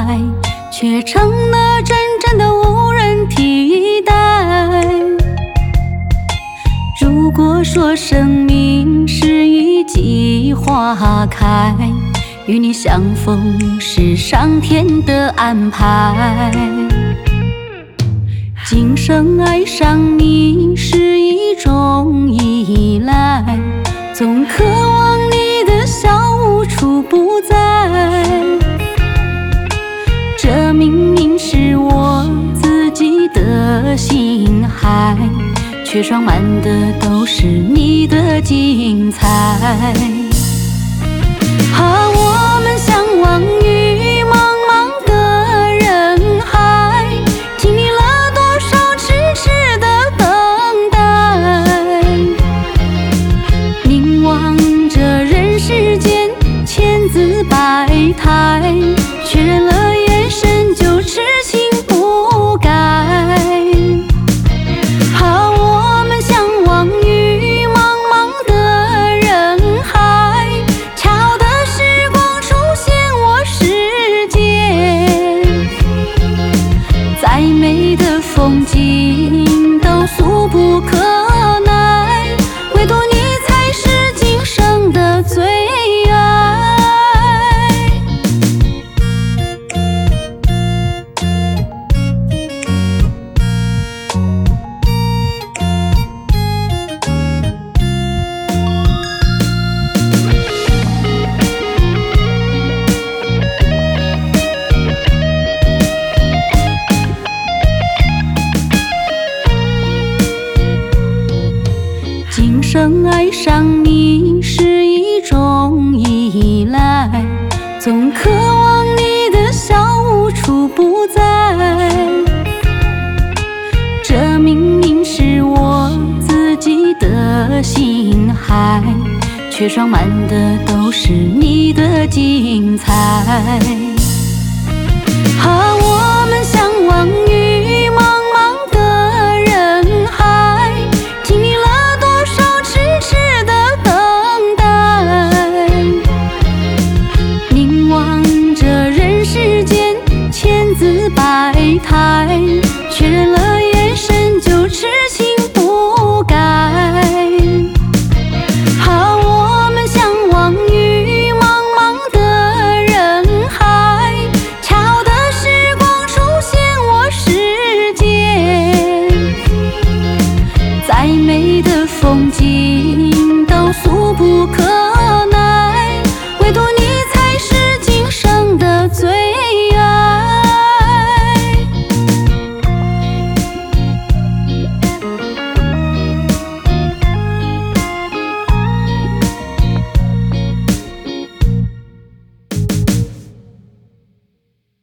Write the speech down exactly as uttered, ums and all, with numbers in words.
爱，却成了真正的无人替代。如果说生命是一季花开，与你相逢是上天的安排。今生爱上你是一种依赖，总渴望你的笑无处不在。这明明是我自己的心海，却装满的都是你的精彩。啊，我们相忘于茫茫的人海，经历了多少痴痴的等待。凝望着人世间千姿百态，确认了眼神就痴情不改。啊，我们相忘于茫茫的人海，巧的时光出现我世界。再美的风景都俗不可耐，唯独你才是今生的最爱。今生爱上你是一种依赖，总渴望你的笑无处不在。这明明是我自己的心海，却装满的都是你的精彩。啊，我们相忘于茫茫的人海，经历了多少痴痴的等待。凝望着人世间千姿百态，确认了眼神就痴情不改。啊，我们相忘于茫茫的人海，巧的时光出现我世界。再美的风景